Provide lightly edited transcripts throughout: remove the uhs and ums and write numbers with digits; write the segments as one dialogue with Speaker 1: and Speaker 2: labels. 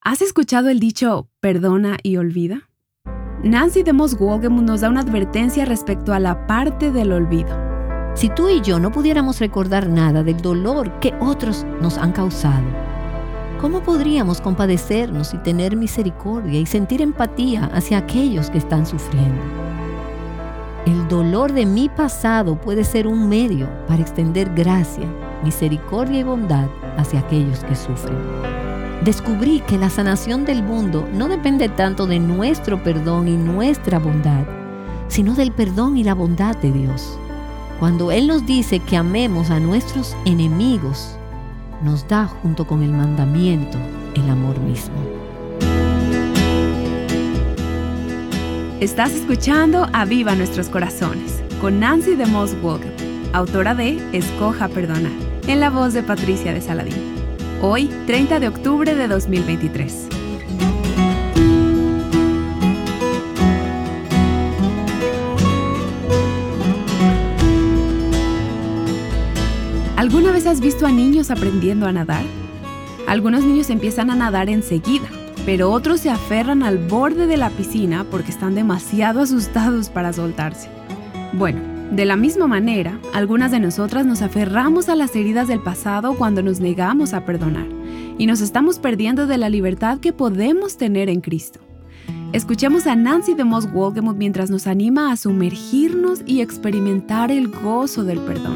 Speaker 1: ¿Has escuchado el dicho perdona y olvida? Nancy DeMoss Wolgemuth nos da una advertencia respecto a la parte del olvido.
Speaker 2: Si tú y yo no pudiéramos recordar nada del dolor que otros nos han causado, ¿cómo podríamos compadecernos y tener misericordia y sentir empatía hacia aquellos que están sufriendo? El dolor de mi pasado puede ser un medio para extender gracia, misericordia y bondad hacia aquellos que sufren. Descubrí que la sanación del mundo no depende tanto de nuestro perdón y nuestra bondad, sino del perdón y la bondad de Dios. Cuando Él nos dice que amemos a nuestros enemigos, nos da junto con el mandamiento el amor mismo.
Speaker 1: Estás escuchando Aviva Nuestros Corazones con Nancy DeMoss Wolgemuth, autora de Escoja Perdonar, en la voz de Patricia de Saladín. Hoy, 30 de octubre de 2023. ¿Alguna vez has visto a niños aprendiendo a nadar? Algunos niños empiezan a nadar enseguida, pero otros se aferran al borde de la piscina porque están demasiado asustados para soltarse. Bueno, de la misma manera, algunas de nosotras nos aferramos a las heridas del pasado cuando nos negamos a perdonar y nos estamos perdiendo de la libertad que podemos tener en Cristo. Escuchemos a Nancy DeMoss Wolgemuth mientras nos anima a sumergirnos y experimentar el gozo del perdón.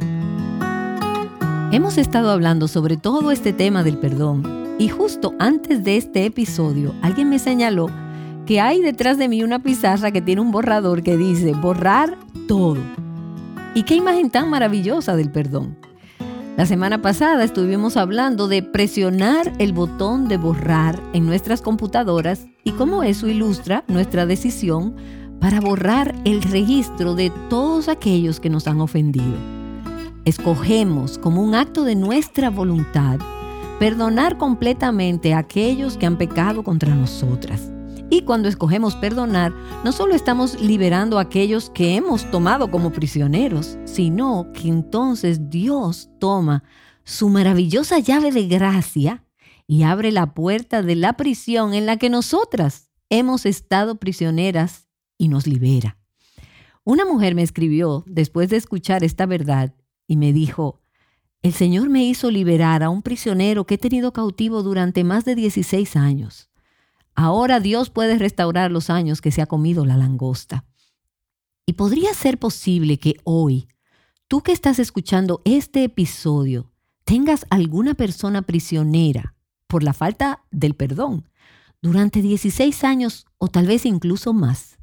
Speaker 2: Hemos estado hablando sobre todo este tema del perdón y justo antes de este episodio alguien me señaló que hay detrás de mí una pizarra que tiene un borrador que dice borrar todo. Y qué imagen tan maravillosa del perdón. La semana pasada estuvimos hablando de presionar el botón de borrar en nuestras computadoras y cómo eso ilustra nuestra decisión para borrar el registro de todos aquellos que nos han ofendido. Escogemos como un acto de nuestra voluntad perdonar completamente a aquellos que han pecado contra nosotras. Y cuando escogemos perdonar, no solo estamos liberando a aquellos que hemos tomado como prisioneros, sino que entonces Dios toma su maravillosa llave de gracia y abre la puerta de la prisión en la que nosotras hemos estado prisioneras y nos libera. Una mujer me escribió después de escuchar esta verdad y me dijo: el Señor me hizo liberar a un prisionero que he tenido cautivo durante más de 16 años. Ahora Dios puede restaurar los años que se ha comido la langosta. Y podría ser posible que hoy, tú que estás escuchando este episodio, tengas alguna persona prisionera por la falta del perdón durante 16 años o tal vez incluso más.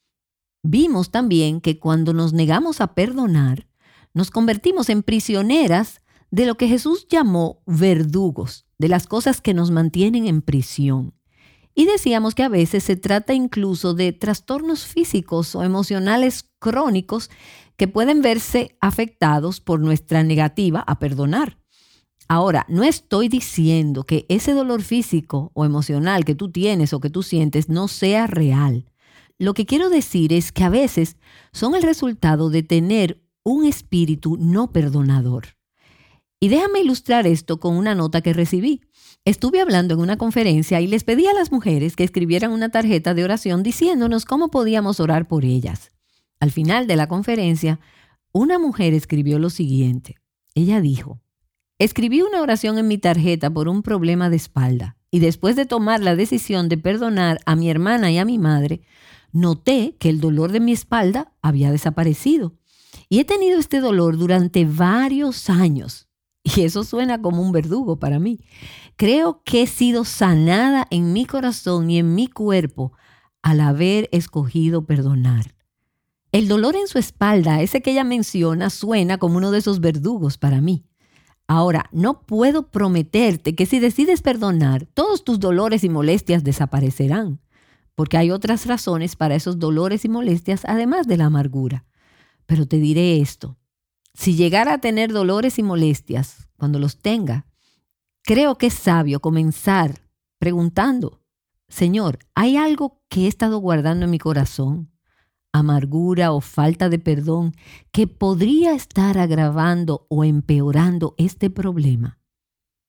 Speaker 2: Vimos también que cuando nos negamos a perdonar, nos convertimos en prisioneras de lo que Jesús llamó verdugos, de las cosas que nos mantienen en prisión. Y decíamos que a veces se trata incluso de trastornos físicos o emocionales crónicos que pueden verse afectados por nuestra negativa a perdonar. Ahora, no estoy diciendo que ese dolor físico o emocional que tú tienes o que tú sientes no sea real. Lo que quiero decir es que a veces son el resultado de tener un espíritu no perdonador. Y déjame ilustrar esto con una nota que recibí. Estuve hablando en una conferencia y les pedí a las mujeres que escribieran una tarjeta de oración diciéndonos cómo podíamos orar por ellas. Al final de la conferencia, una mujer escribió lo siguiente. Ella dijo: escribí una oración en mi tarjeta por un problema de espalda y después de tomar la decisión de perdonar a mi hermana y a mi madre, noté que el dolor de mi espalda había desaparecido. Y he tenido este dolor durante varios años. Y eso suena como un verdugo para mí. Creo que he sido sanada en mi corazón y en mi cuerpo al haber escogido perdonar. El dolor en su espalda, ese que ella menciona, suena como uno de esos verdugos para mí. Ahora, no puedo prometerte que si decides perdonar, todos tus dolores y molestias desaparecerán, porque hay otras razones para esos dolores y molestias además de la amargura. Pero te diré esto. Si llegara a tener dolores y molestias, cuando los tenga, creo que es sabio comenzar preguntando: Señor, ¿hay algo que he estado guardando en mi corazón? Amargura o falta de perdón que podría estar agravando o empeorando este problema.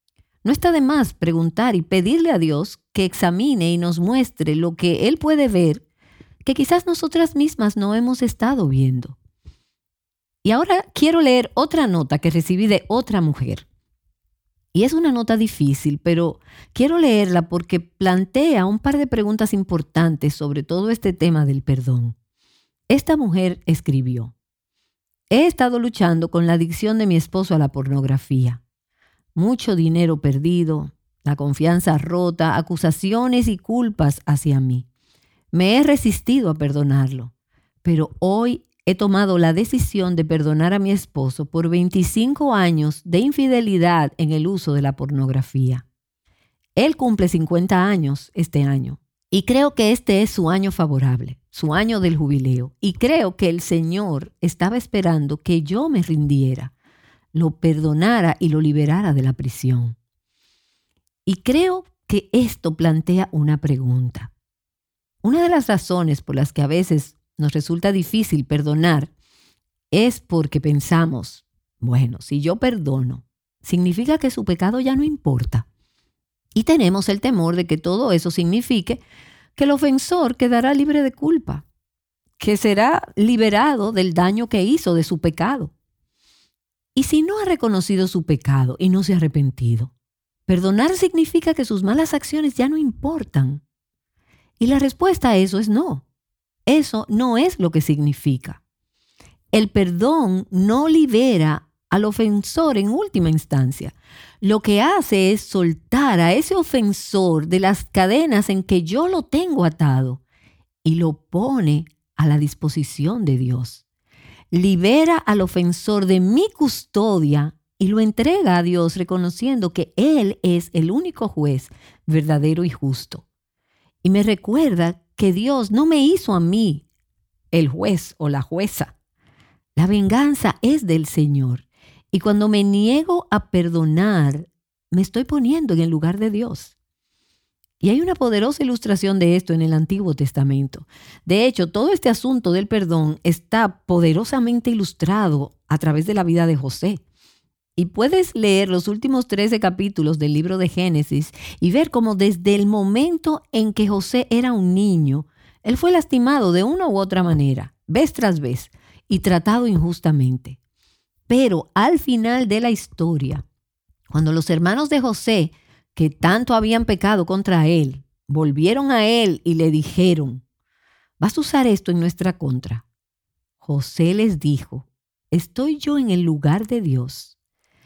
Speaker 2: No está de más preguntar y pedirle a Dios que examine y nos muestre lo que Él puede ver, que quizás nosotras mismas no hemos estado viendo. Y ahora quiero leer otra nota que recibí de otra mujer. Y es una nota difícil, pero quiero leerla porque plantea un par de preguntas importantes sobre todo este tema del perdón. Esta mujer escribió: he estado luchando con la adicción de mi esposo a la pornografía. Mucho dinero perdido, la confianza rota, acusaciones y culpas hacia mí. Me he resistido a perdonarlo, pero hoy he tomado la decisión de perdonar a mi esposo por 25 años de infidelidad en el uso de la pornografía. Él cumple 50 años este año y creo que este es su año favorable, su año del jubileo. Y creo que el Señor estaba esperando que yo me rindiera, lo perdonara y lo liberara de la prisión. Y creo que esto plantea una pregunta. Una de las razones por las que a veces nos resulta difícil perdonar es porque pensamos, bueno, si yo perdono, significa que su pecado ya no importa. Y tenemos el temor de que todo eso signifique que el ofensor quedará libre de culpa, que será liberado del daño que hizo de su pecado. Y si no ha reconocido su pecado y no se ha arrepentido, perdonar significa que sus malas acciones ya no importan. Y la respuesta a eso es no. Eso no es lo que significa. El perdón no libera al ofensor en última instancia. Lo que hace es soltar a ese ofensor de las cadenas en que yo lo tengo atado y lo pone a la disposición de Dios. Libera al ofensor de mi custodia y lo entrega a Dios reconociendo que Él es el único juez verdadero y justo. Y me recuerda que Dios no me hizo a mí el juez o la jueza. La venganza es del Señor. Y cuando me niego a perdonar, me estoy poniendo en el lugar de Dios. Y hay una poderosa ilustración de esto en el Antiguo Testamento. De hecho, todo este asunto del perdón está poderosamente ilustrado a través de la vida de José. Y puedes leer los últimos 13 capítulos del libro de Génesis y ver cómo desde el momento en que José era un niño, él fue lastimado de una u otra manera, vez tras vez, y tratado injustamente. Pero al final de la historia, cuando los hermanos de José, que tanto habían pecado contra él, volvieron a él y le dijeron: ¿vas a usar esto en nuestra contra? José les dijo: ¿estoy yo en el lugar de Dios?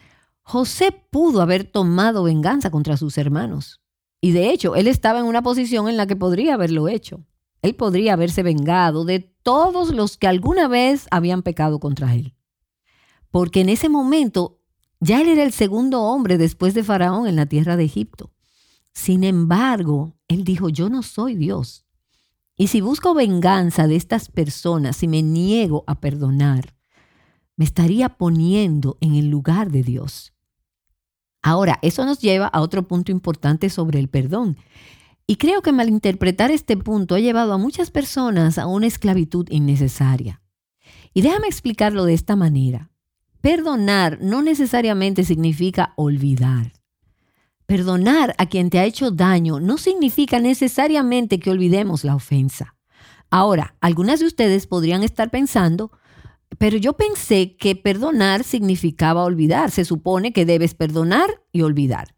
Speaker 2: José pudo haber tomado venganza contra sus hermanos. Y de hecho, él estaba en una posición en la que podría haberlo hecho. Él podría haberse vengado de todos los que alguna vez habían pecado contra él. Porque en ese momento ya él era el segundo hombre después de Faraón en la tierra de Egipto. Sin embargo, él dijo: yo no soy Dios. Y si busco venganza de estas personas y me niego a perdonar, me estaría poniendo en el lugar de Dios. Ahora, eso nos lleva a otro punto importante sobre el perdón. Y creo que malinterpretar este punto ha llevado a muchas personas a una esclavitud innecesaria. Y déjame explicarlo de esta manera. Perdonar no necesariamente significa olvidar. Perdonar a quien te ha hecho daño no significa necesariamente que olvidemos la ofensa. Ahora, algunas de ustedes podrían estar pensando: pero yo pensé que perdonar significaba olvidar. Se supone que debes perdonar y olvidar.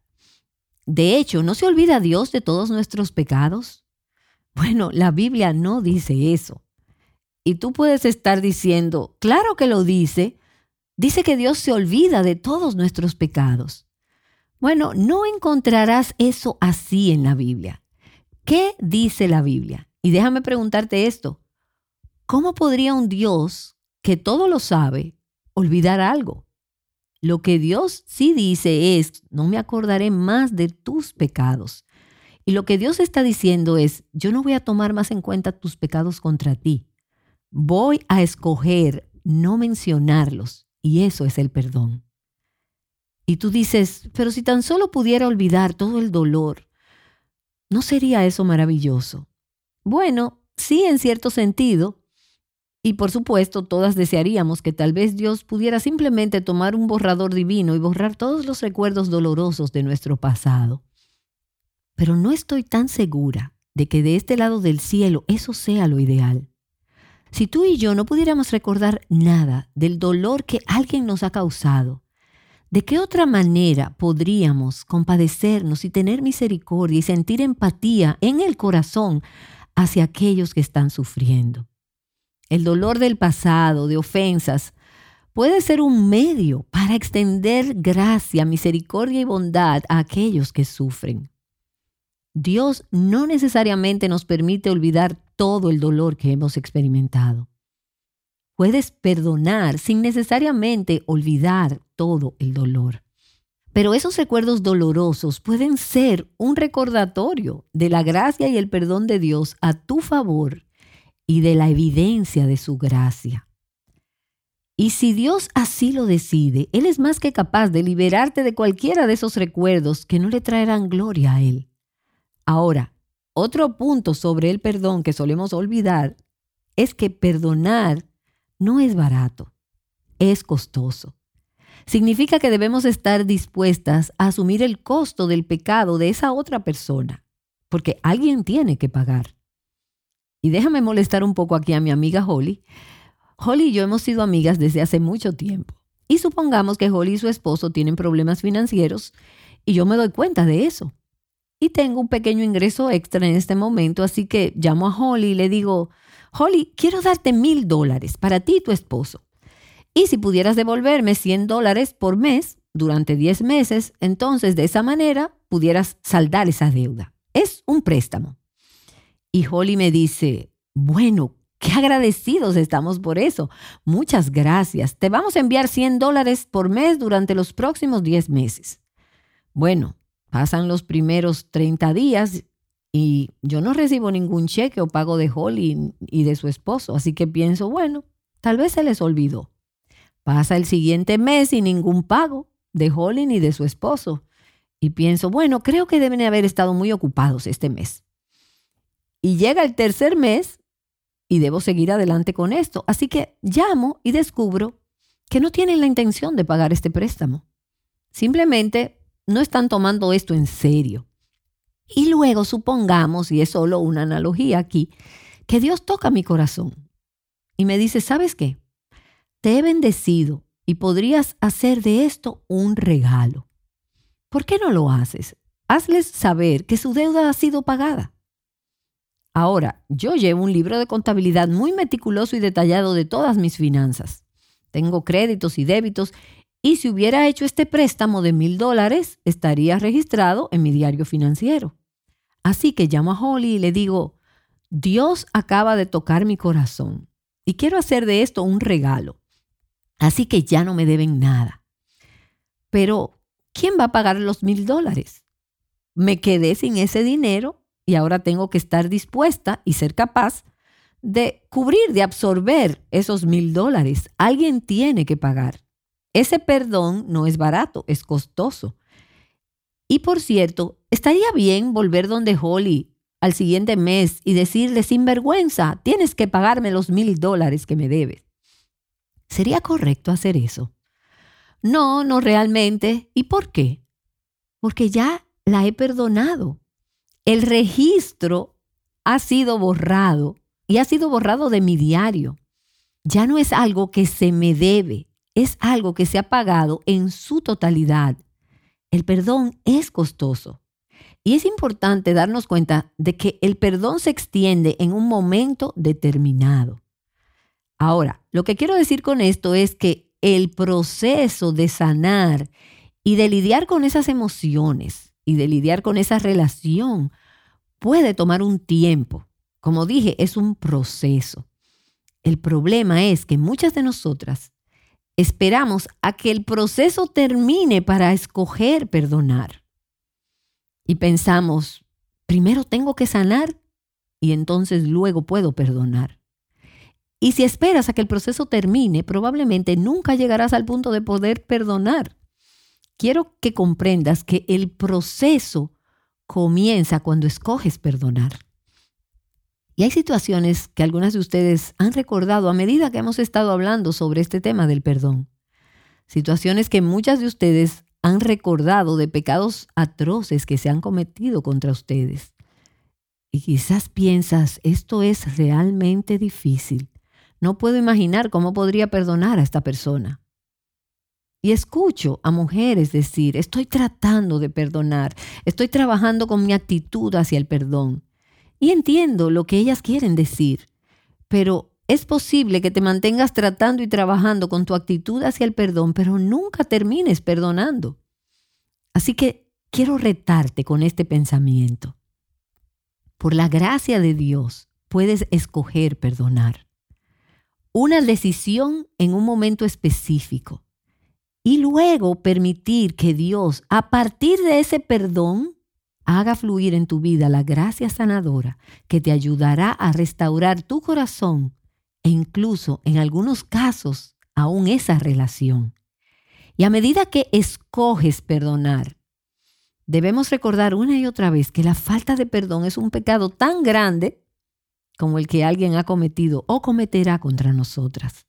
Speaker 2: De hecho, ¿no se olvida Dios de todos nuestros pecados? Bueno, la Biblia no dice eso. Y tú puedes estar diciendo: claro que lo dice. Dice que Dios se olvida de todos nuestros pecados. Bueno, no encontrarás eso así en la Biblia. ¿Qué dice la Biblia? Y déjame preguntarte esto: ¿cómo podría un Dios que todo lo sabe olvidar algo? Lo que Dios sí dice es: no me acordaré más de tus pecados. Y lo que Dios está diciendo es: yo no voy a tomar más en cuenta tus pecados contra ti. Voy a escoger no mencionarlos. Y eso es el perdón. Y tú dices: pero si tan solo pudiera olvidar todo el dolor, ¿no sería eso maravilloso? Bueno, sí, en cierto sentido, Y por supuesto, todas desearíamos que tal vez Dios pudiera simplemente tomar un borrador divino y borrar todos los recuerdos dolorosos de nuestro pasado. Pero no estoy tan segura de que de este lado del cielo eso sea lo ideal. Si tú y yo no pudiéramos recordar nada del dolor que alguien nos ha causado, ¿de qué otra manera podríamos compadecernos y tener misericordia y sentir empatía en el corazón hacia aquellos que están sufriendo? El dolor del pasado, de ofensas, puede ser un medio para extender gracia, misericordia y bondad a aquellos que sufren. Dios no necesariamente nos permite olvidar todo el dolor que hemos experimentado. Puedes perdonar sin necesariamente olvidar todo el dolor. Pero esos recuerdos dolorosos pueden ser un recordatorio de la gracia y el perdón de Dios a tu favor y de la evidencia de su gracia. Y si Dios así lo decide, Él es más que capaz de liberarte de cualquiera de esos recuerdos que no le traerán gloria a Él. Ahora, otro punto sobre el perdón que solemos olvidar es que perdonar no es barato, es costoso. Significa que debemos estar dispuestas a asumir el costo del pecado de esa otra persona, porque alguien tiene que pagar. Y déjame molestar un poco aquí a mi amiga Holly. Holly y yo hemos sido amigas desde hace mucho tiempo. Y supongamos que Holly y su esposo tienen problemas financieros y yo me doy cuenta de eso. Y tengo un pequeño ingreso extra en este momento, así que llamo a Holly y le digo, Holly, quiero darte $1,000 para ti y tu esposo. Y si pudieras devolverme $100 por mes durante 10 meses, entonces de esa manera pudieras saldar esa deuda. Es un préstamo. Y Holly me dice, bueno, qué agradecidos estamos por eso. Muchas gracias. Te vamos a enviar $100 por mes durante los próximos 10 meses. Bueno, pasan los primeros 30 días y yo no recibo ningún cheque o pago de Holly y de su esposo. Así que pienso, bueno, tal vez se les olvidó. Pasa el siguiente mes y ningún pago de Holly ni de su esposo. Y pienso, bueno, creo que deben haber estado muy ocupados este mes. Y llega el tercer mes y debo seguir adelante con esto. Así que llamo y descubro que no tienen la intención de pagar este préstamo. Simplemente no están tomando esto en serio. Y luego supongamos, y es solo una analogía aquí, que Dios toca mi corazón y me dice, ¿sabes qué? Te he bendecido y podrías hacer de esto un regalo. ¿Por qué no lo haces? Hazles saber que su deuda ha sido pagada. Ahora, yo llevo un libro de contabilidad muy meticuloso y detallado de todas mis finanzas. Tengo créditos y débitos y si hubiera hecho este préstamo de $1,000, estaría registrado en mi diario financiero. Así que llamo a Holly y le digo, Dios acaba de tocar mi corazón y quiero hacer de esto un regalo. Así que ya no me deben nada. Pero, ¿quién va a pagar los $1,000? Me quedé sin ese dinero y ahora tengo que estar dispuesta y ser capaz de cubrir, de absorber esos $1,000. Alguien tiene que pagar. Ese perdón no es barato, es costoso. Y por cierto, estaría bien volver donde Holly al siguiente mes y decirle sin vergüenza, tienes que pagarme los $1,000 que me debes. ¿Sería correcto hacer eso? No, no realmente. ¿Y por qué? Porque ya la he perdonado. El registro ha sido borrado y ha sido borrado de mi diario. Ya no es algo que se me debe, es algo que se ha pagado en su totalidad. El perdón es costoso. Y es importante darnos cuenta de que el perdón se extiende en un momento determinado. Ahora, lo que quiero decir con esto es que el proceso de sanar y de lidiar con esas emociones y de lidiar con esa relación puede tomar un tiempo. Como dije, es un proceso. El problema es que muchas de nosotras esperamos a que el proceso termine para escoger perdonar. Y pensamos, primero tengo que sanar y entonces luego puedo perdonar. Y si esperas a que el proceso termine, probablemente nunca llegarás al punto de poder perdonar. Quiero que comprendas que el proceso comienza cuando escoges perdonar. Y hay situaciones que algunas de ustedes han recordado a medida que hemos estado hablando sobre este tema del perdón. Situaciones que muchas de ustedes han recordado de pecados atroces que se han cometido contra ustedes. Y quizás piensas, esto es realmente difícil. No puedo imaginar cómo podría perdonar a esta persona. Y escucho a mujeres decir, estoy tratando de perdonar, estoy trabajando con mi actitud hacia el perdón. Y entiendo lo que ellas quieren decir, pero es posible que te mantengas tratando y trabajando con tu actitud hacia el perdón, pero nunca termines perdonando. Así que quiero retarte con este pensamiento. Por la gracia de Dios, puedes escoger perdonar. Una decisión en un momento específico. Y luego permitir que Dios, a partir de ese perdón, haga fluir en tu vida la gracia sanadora que te ayudará a restaurar tu corazón e incluso, en algunos casos, aún esa relación. Y a medida que escoges perdonar, debemos recordar una y otra vez que la falta de perdón es un pecado tan grande como el que alguien ha cometido o cometerá contra nosotras.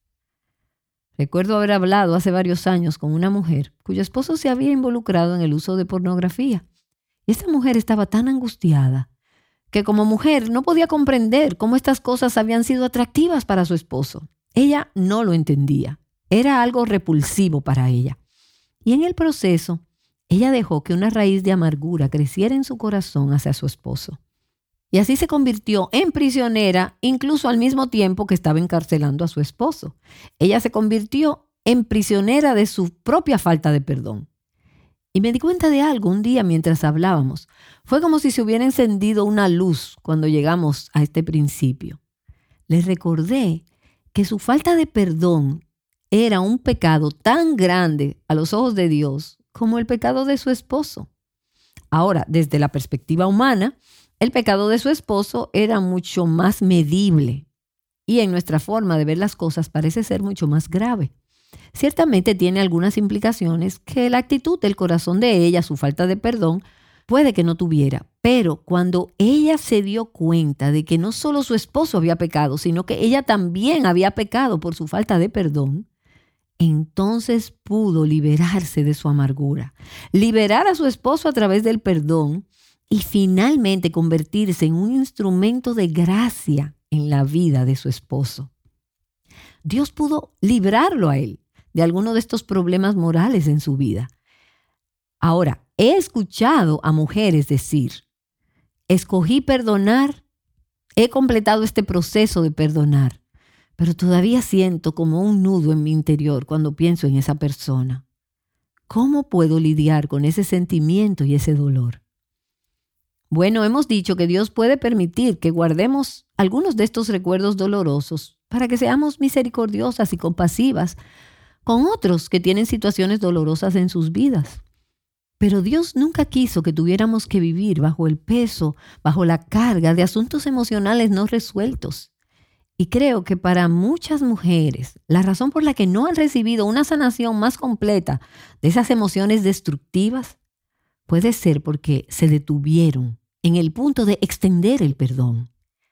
Speaker 2: Recuerdo haber hablado hace varios años con una mujer cuyo esposo se había involucrado en el uso de pornografía. Y esta mujer estaba tan angustiada que como mujer no podía comprender cómo estas cosas habían sido atractivas para su esposo. Ella no lo entendía. Era algo repulsivo para ella. Y en el proceso, ella dejó que una raíz de amargura creciera en su corazón hacia su esposo. Y así se convirtió en prisionera, incluso al mismo tiempo que estaba encarcelando a su esposo. Ella se convirtió en prisionera de su propia falta de perdón. Y me di cuenta de algo un día mientras hablábamos. Fue como si se hubiera encendido una luz cuando llegamos a este principio. Les recordé que su falta de perdón era un pecado tan grande a los ojos de Dios como el pecado de su esposo. Ahora, desde la perspectiva humana, el pecado de su esposo era mucho más medible y en nuestra forma de ver las cosas parece ser mucho más grave. Ciertamente tiene algunas implicaciones que la actitud del corazón de ella, su falta de perdón, puede que no tuviera. Pero cuando ella se dio cuenta de que no solo su esposo había pecado, sino que ella también había pecado por su falta de perdón, entonces pudo liberarse de su amargura, liberar a su esposo a través del perdón y finalmente convertirse en un instrumento de gracia en la vida de su esposo. Dios pudo librarlo a él de alguno de estos problemas morales en su vida. Ahora, he escuchado a mujeres decir, escogí perdonar, he completado este proceso de perdonar, pero todavía siento como un nudo en mi interior cuando pienso en esa persona. ¿Cómo puedo lidiar con ese sentimiento y ese dolor? Bueno, hemos dicho que Dios puede permitir que guardemos algunos de estos recuerdos dolorosos para que seamos misericordiosas y compasivas con otros que tienen situaciones dolorosas en sus vidas. Pero Dios nunca quiso que tuviéramos que vivir bajo el peso, bajo la carga de asuntos emocionales no resueltos. Y creo que para muchas mujeres, la razón por la que no han recibido una sanación más completa de esas emociones destructivas puede ser porque se detuvieron en el punto de extender el perdón.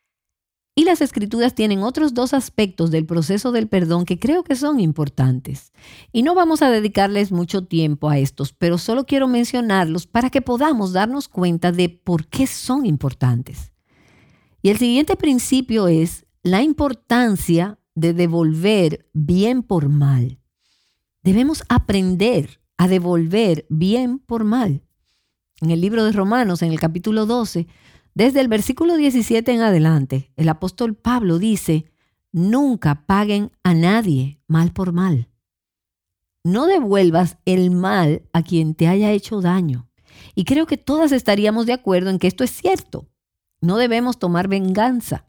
Speaker 2: Y las Escrituras tienen otros dos aspectos del proceso del perdón que creo que son importantes. Y no vamos a dedicarles mucho tiempo a estos, pero solo quiero mencionarlos para que podamos darnos cuenta de por qué son importantes. Y el siguiente principio es la importancia de devolver bien por mal. Debemos aprender a devolver bien por mal. En el libro de Romanos, en el capítulo 12, desde el versículo 17 en adelante, el apóstol Pablo dice, nunca paguen a nadie mal por mal. No devuelvas el mal a quien te haya hecho daño. Y creo que todas estaríamos de acuerdo en que esto es cierto. No debemos tomar venganza.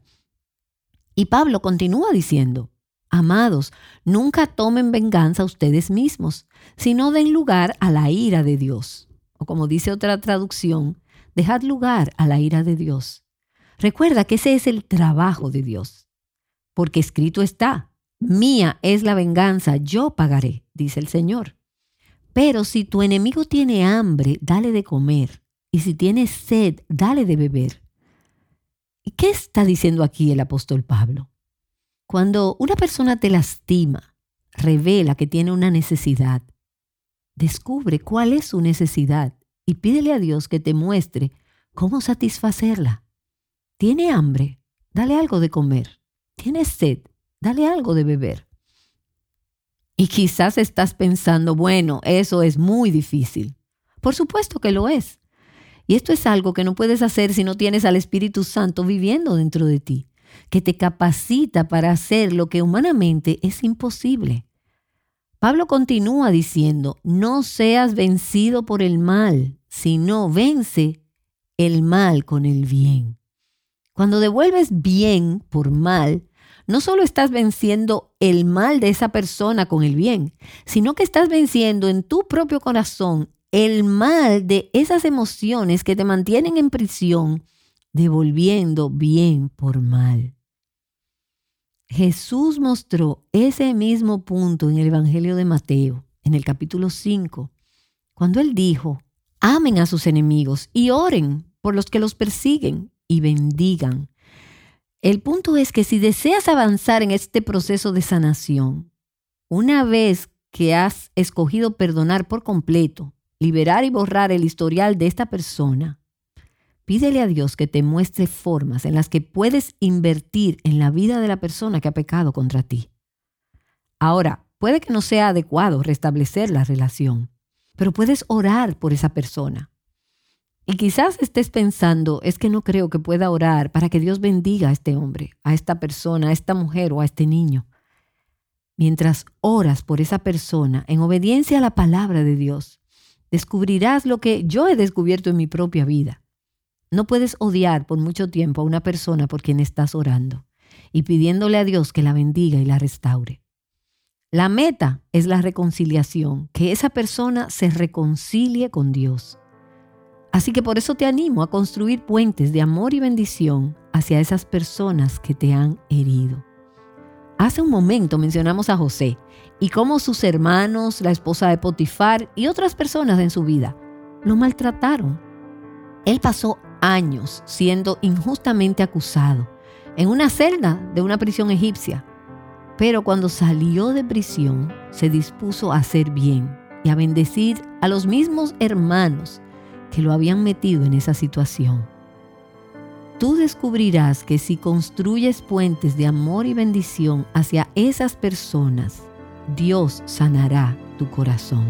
Speaker 2: Y Pablo continúa diciendo, amados, nunca tomen venganza ustedes mismos, sino den lugar a la ira de Dios. O como dice otra traducción, dejad lugar a la ira de Dios. Recuerda que ese es el trabajo de Dios. Porque escrito está, mía es la venganza, yo pagaré, dice el Señor. Pero si tu enemigo tiene hambre, dale de comer. Y si tiene sed, dale de beber. ¿Y qué está diciendo aquí el apóstol Pablo? Cuando una persona te lastima, revela que tiene una necesidad, descubre cuál es su necesidad y pídele a Dios que te muestre cómo satisfacerla. ¿Tiene hambre? Dale algo de comer. ¿Tienes sed? Dale algo de beber. Y quizás estás pensando, bueno, eso es muy difícil. Por supuesto que lo es. Y esto es algo que no puedes hacer si no tienes al Espíritu Santo viviendo dentro de ti, que te capacita para hacer lo que humanamente es imposible. Pablo continúa diciendo, no seas vencido por el mal, sino vence el mal con el bien. Cuando devuelves bien por mal, no solo estás venciendo el mal de esa persona con el bien, sino que estás venciendo en tu propio corazón el mal de esas emociones que te mantienen en prisión, devolviendo bien por mal. Jesús mostró ese mismo punto en el Evangelio de Mateo, en el capítulo 5, cuando Él dijo, amen a sus enemigos y oren por los que los persiguen y bendigan. El punto es que si deseas avanzar en este proceso de sanación, una vez que has escogido perdonar por completo, liberar y borrar el historial de esta persona, pídele a Dios que te muestre formas en las que puedes invertir en la vida de la persona que ha pecado contra ti. Ahora, puede que no sea adecuado restablecer la relación, pero puedes orar por esa persona. Y quizás estés pensando, es que no creo que pueda orar para que Dios bendiga a este hombre, a esta persona, a esta mujer o a este niño. Mientras oras por esa persona en obediencia a la palabra de Dios, descubrirás lo que yo he descubierto en mi propia vida. No puedes odiar por mucho tiempo a una persona por quien estás orando y pidiéndole a Dios que la bendiga y la restaure. La meta es la reconciliación, que esa persona se reconcilie con Dios. Así que por eso te animo a construir puentes de amor y bendición hacia esas personas que te han herido. Hace un momento mencionamos a José y cómo sus hermanos, la esposa de Potifar y otras personas en su vida lo maltrataron. Él pasó años siendo injustamente acusado en una celda de una prisión egipcia. Pero cuando salió de prisión, se dispuso a hacer bien y a bendecir a los mismos hermanos que lo habían metido en esa situación. Tú descubrirás que si construyes puentes de amor y bendición hacia esas personas, Dios sanará tu corazón.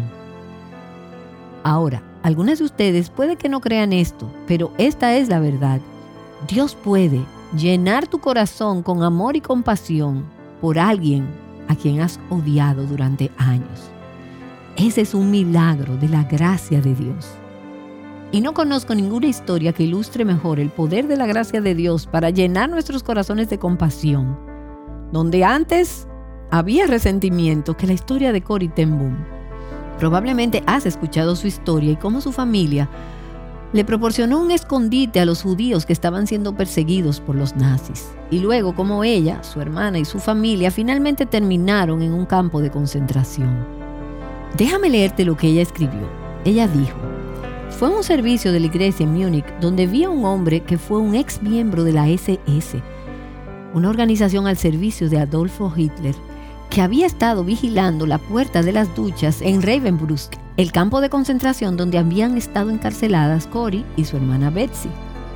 Speaker 2: Ahora, algunas de ustedes puede que no crean esto, pero esta es la verdad. Dios puede llenar tu corazón con amor y compasión por alguien a quien has odiado durante años. Ese es un milagro de la gracia de Dios. Y no conozco ninguna historia que ilustre mejor el poder de la gracia de Dios para llenar nuestros corazones de compasión, donde antes había resentimiento, que la historia de Corrie ten Boom. Probablemente has escuchado su historia y cómo su familia le proporcionó un escondite a los judíos que estaban siendo perseguidos por los nazis. Y luego cómo ella, su hermana y su familia finalmente terminaron en un campo de concentración. Déjame leerte lo que ella escribió. Ella dijo: fue un servicio de la iglesia en Múnich donde vi a un hombre que fue un ex miembro de la SS, una organización al servicio de Adolfo Hitler, que había estado vigilando la puerta de las duchas en Ravensbrück, el campo de concentración donde habían estado encarceladas Corrie y su hermana Betsy.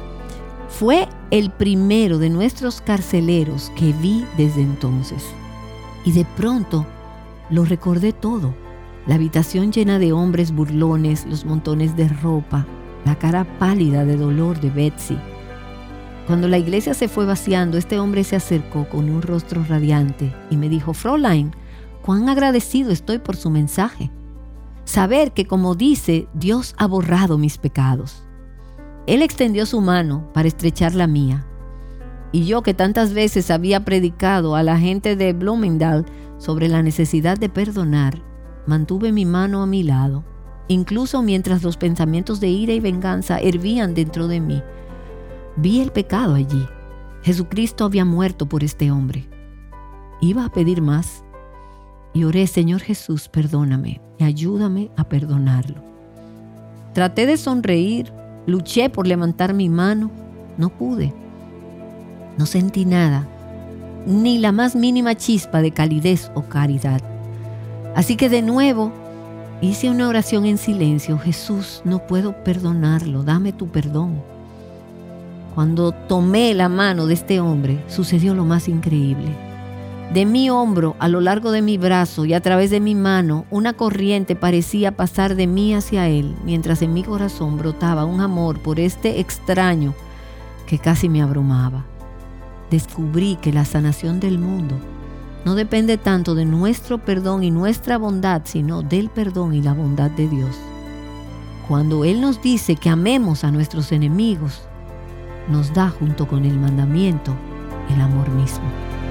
Speaker 2: Fue el primero de nuestros carceleros que vi desde entonces. Y de pronto lo recordé todo. La habitación llena de hombres burlones, los montones de ropa, la cara pálida de dolor de Betsy. Cuando la iglesia se fue vaciando, este hombre se acercó con un rostro radiante y me dijo: Fräulein, cuán agradecido estoy por su mensaje. Saber que, como dice, Dios ha borrado mis pecados. Él extendió su mano para estrechar la mía. Y yo, que tantas veces había predicado a la gente de Bloemendaal sobre la necesidad de perdonar, mantuve mi mano a mi lado, incluso mientras los pensamientos de ira y venganza hervían dentro de mí. Vi el pecado allí. Jesucristo había muerto por este hombre. Iba a pedir más. Y oré: Señor Jesús, perdóname y ayúdame a perdonarlo. Traté de sonreír, luché por levantar mi mano, no pude. No sentí nada, ni la más mínima chispa de calidez o caridad. Así que de nuevo hice una oración en silencio. Jesús, no puedo perdonarlo, dame tu perdón. Cuando tomé la mano de este hombre, sucedió lo más increíble. De mi hombro, a lo largo de mi brazo y a través de mi mano, una corriente parecía pasar de mí hacia él, mientras en mi corazón brotaba un amor por este extraño que casi me abrumaba. Descubrí que la sanación del mundo no depende tanto de nuestro perdón y nuestra bondad, sino del perdón y la bondad de Dios. Cuando Él nos dice que amemos a nuestros enemigos, nos da junto con el mandamiento el amor mismo.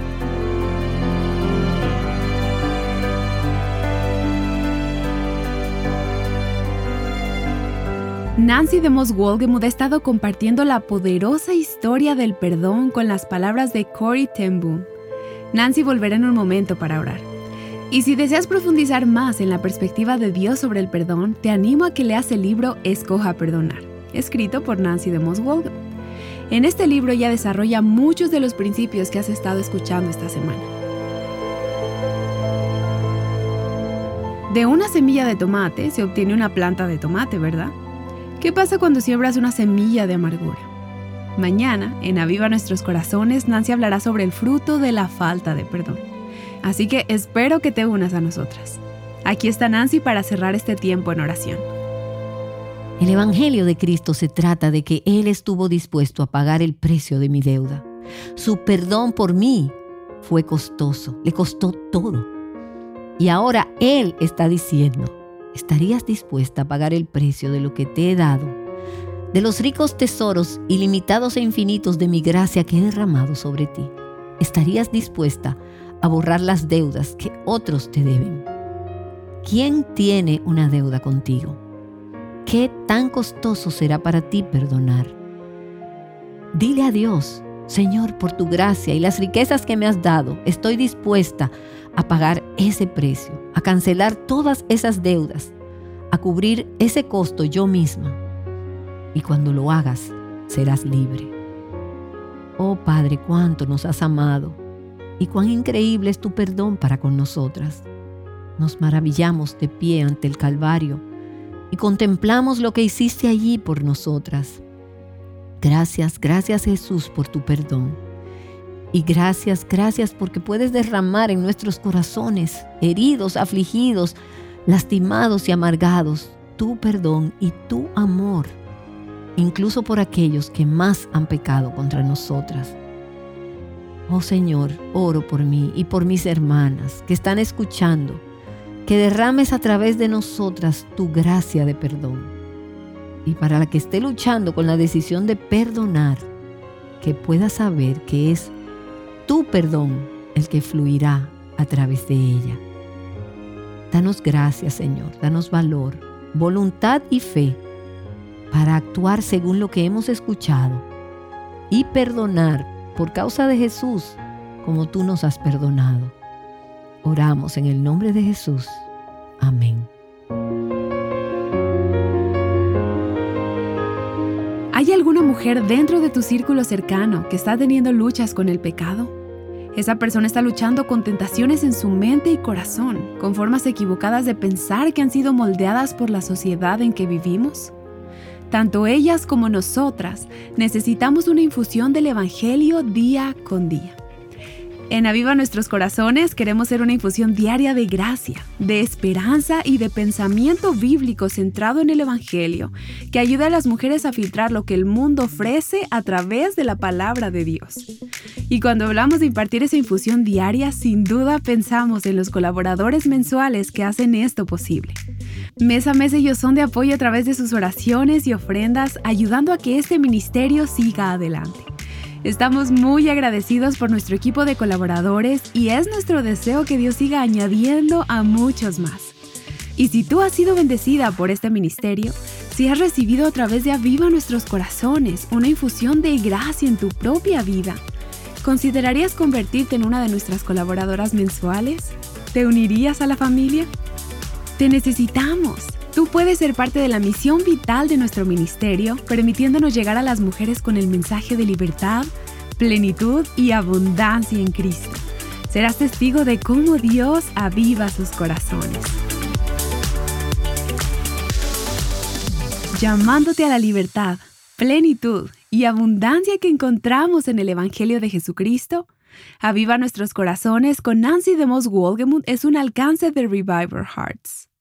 Speaker 1: Nancy DeMoss Wolgemuth ha estado compartiendo la poderosa historia del perdón con las palabras de Corrie ten Boom. Nancy volverá en un momento para orar. Y si deseas profundizar más en la perspectiva de Dios sobre el perdón, te animo a que leas el libro Escoja Perdonar, escrito por Nancy DeMoss Wolgemuth. En este libro ella desarrolla muchos de los principios que has estado escuchando esta semana. De una semilla de tomate se obtiene una planta de tomate, ¿verdad? ¿Qué pasa cuando siembras una semilla de amargura? Mañana, en Aviva Nuestros Corazones, Nancy hablará sobre el fruto de la falta de perdón. Así que espero que te unas a nosotras. Aquí está Nancy para cerrar este tiempo en oración.
Speaker 2: El Evangelio de Cristo se trata de que Él estuvo dispuesto a pagar el precio de mi deuda. Su perdón por mí fue costoso, le costó todo. Y ahora Él está diciendo: ¿estarías dispuesta a pagar el precio de lo que te he dado? De los ricos tesoros ilimitados e infinitos de mi gracia que he derramado sobre ti. ¿Estarías dispuesta a borrar las deudas que otros te deben? ¿Quién tiene una deuda contigo? ¿Qué tan costoso será para ti perdonar? Dile a Dios: Señor, por tu gracia y las riquezas que me has dado, estoy dispuesta a pagar ese precio, a cancelar todas esas deudas, a cubrir ese costo yo misma. Y cuando lo hagas, serás libre. Oh Padre, cuánto nos has amado y cuán increíble es tu perdón para con nosotras. Nos maravillamos de pie ante el Calvario y contemplamos lo que hiciste allí por nosotras. Gracias, gracias Jesús por tu perdón. Y gracias porque puedes derramar en nuestros corazones, heridos, afligidos, lastimados y amargados, tu perdón y tu amor, incluso por aquellos que más han pecado contra nosotras. Oh Señor, oro por mí y por mis hermanas que están escuchando, que derrames a través de nosotras tu gracia de perdón. Y para la que esté luchando con la decisión de perdonar, que pueda saber que es tu perdón el que fluirá a través de ella. Danos gracias, Señor, danos valor, voluntad y fe para actuar según lo que hemos escuchado y perdonar por causa de Jesús como tú nos has perdonado. Oramos en el nombre de Jesús. Amén.
Speaker 1: ¿Hay alguna mujer dentro de tu círculo cercano que está teniendo luchas con el pecado? Esa persona está luchando con tentaciones en su mente y corazón, con formas equivocadas de pensar que han sido moldeadas por la sociedad en que vivimos. Tanto ellas como nosotras necesitamos una infusión del Evangelio día con día. En Aviva Nuestros Corazones queremos ser una infusión diaria de gracia, de esperanza y de pensamiento bíblico centrado en el Evangelio, que ayuda a las mujeres a filtrar lo que el mundo ofrece a través de la palabra de Dios. Y cuando hablamos de impartir esa infusión diaria, sin duda pensamos en los colaboradores mensuales que hacen esto posible. Mes a mes ellos son de apoyo a través de sus oraciones y ofrendas, ayudando a que este ministerio siga adelante. Estamos muy agradecidos por nuestro equipo de colaboradores y es nuestro deseo que Dios siga añadiendo a muchos más. Y si tú has sido bendecida por este ministerio, si has recibido a través de Aviva Nuestros Corazones una infusión de gracia en tu propia vida, ¿considerarías convertirte en una de nuestras colaboradoras mensuales? ¿Te unirías a la familia? ¡Te necesitamos! Tú puedes ser parte de la misión vital de nuestro ministerio, permitiéndonos llegar a las mujeres con el mensaje de libertad, plenitud y abundancia en Cristo. Serás testigo de cómo Dios aviva sus corazones. Llamándote a la libertad, plenitud y abundancia que encontramos en el Evangelio de Jesucristo, Aviva nuestros corazones con Nancy DeMoss Wolgemuth es un alcance de Revive Our Hearts.